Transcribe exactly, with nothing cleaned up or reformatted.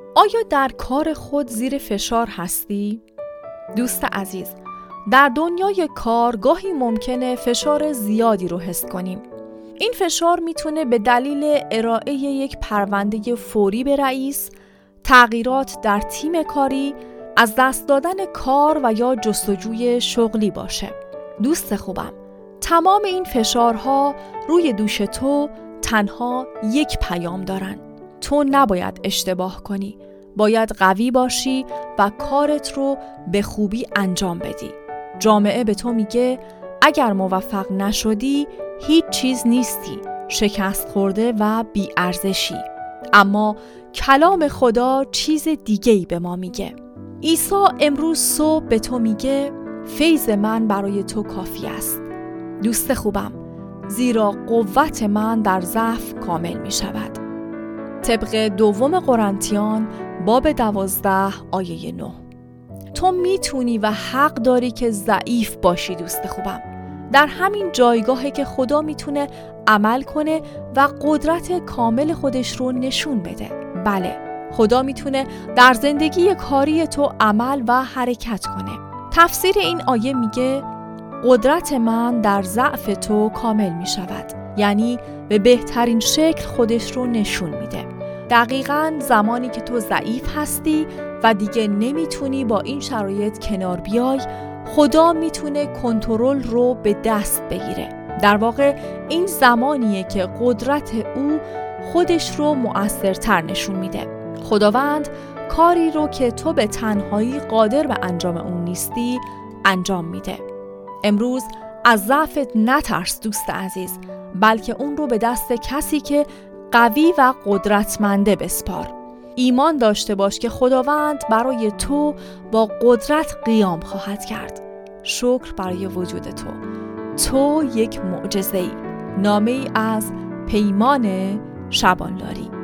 آیا در کار خود زیر فشار هستی؟ دوست عزیز، در دنیای کار گاهی ممکنه فشار زیادی رو حس کنیم. این فشار میتونه به دلیل ارائه یک پرونده فوری به رئیس، تغییرات در تیم کاری، از دست دادن کار و یا جستجوی شغلی باشه. دوست خوبم، تمام این فشارها روی دوش تو تنها یک پیام دارن. تو نباید اشتباه کنی، باید قوی باشی و کارت رو به خوبی انجام بدی. جامعه به تو میگه اگر موفق نشدی هیچ چیز نیستی، شکست خورده و بی ارزشی. اما کلام خدا چیز دیگه‌ای به ما میگه. عیسی امروز صبح به تو میگه فیض من برای تو کافی است. دوست خوبم، زیرا قوت من در ضعف کامل می شود. طبق دوم قرنتیان باب دوازده آیه نه. تو میتونی و حق داری که ضعیف باشی دوست خوبم. در همین جایگاهی که خدا میتونه عمل کنه و قدرت کامل خودش رو نشون بده. بله، خدا میتونه در زندگی کاری تو عمل و حرکت کنه. تفسیر این آیه میگه قدرت من در ضعف تو کامل می شود. یعنی به بهترین شکل خودش رو نشون میده. دقیقاً زمانی که تو ضعیف هستی و دیگه نمیتونی با این شرایط کنار بیای، خدا میتونه کنترل رو به دست بگیره. در واقع این زمانیه که قدرت او خودش رو مؤثرتر نشون میده. خداوند کاری رو که تو به تنهایی قادر به انجام اون نیستی انجام میده. امروز از ضعفت نترس دوست عزیز، بلکه اون رو به دست کسی که قوی و قدرتمنده بسپار. ایمان داشته باش که خداوند برای تو با قدرت قیام خواهد کرد. شکر برای وجود تو. تو یک معجزه‌ای. نامه‌ای از پیمان شبانلاری.